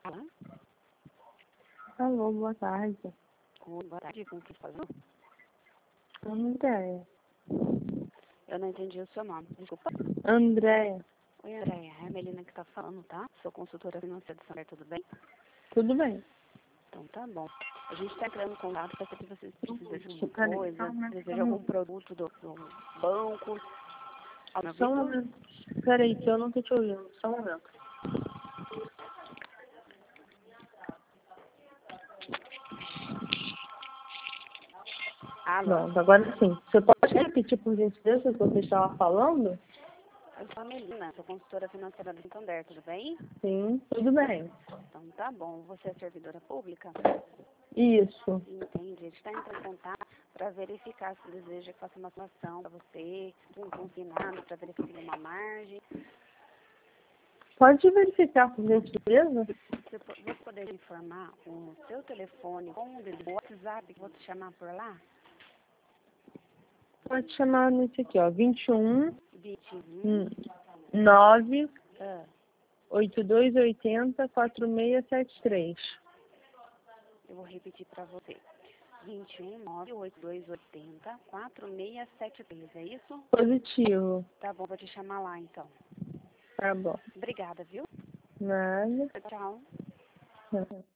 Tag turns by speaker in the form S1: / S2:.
S1: Fala.
S2: Alô, boa tarde.
S1: Oi, boa tarde, com quem falou?
S2: Andréia.
S1: Eu não entendi o seu nome, desculpa.
S2: Andréia.
S1: Oi, Andréia, é a Melina que tá falando, tá? Sou consultora financeira de São Paulo, tudo bem?
S2: Tudo bem?
S1: Então tá bom. A gente tá entrando em contato para saber se vocês precisam de alguma
S2: Peraí,
S1: coisa,
S2: só um momento,
S1: deseja de algum produto do banco. Ó, meu
S2: só um
S1: ouvido?
S2: momento. Peraí, que eu não tô te ouvindo. Só um momento.
S1: Alô?
S2: Pronto, agora sim. Você pode repetir por gentileza o que você estava falando?
S1: Eu sou a Melina, sou consultora financeira do Santander, tudo bem?
S2: Sim, tudo bem.
S1: Então tá bom. Você é servidora pública?
S2: Isso.
S1: Entendi. A gente está entrando em contato para verificar se deseja que faça uma situação para você, um confinado, para verificar uma margem.
S2: Pode verificar por gentileza?
S1: Você vou poder informar o seu telefone com o WhatsApp, vou te chamar por lá?
S2: Pode chamar nesse aqui, ó. 21
S1: 21
S2: 9
S1: ah,
S2: 8280 4673.
S1: eu vou repetir para você. 21 98280 4673, é isso?
S2: Positivo.
S1: Tá bom, vou te chamar lá então.
S2: Tá bom.
S1: Obrigada, viu?
S2: Nada.
S1: Tchau.
S2: Não.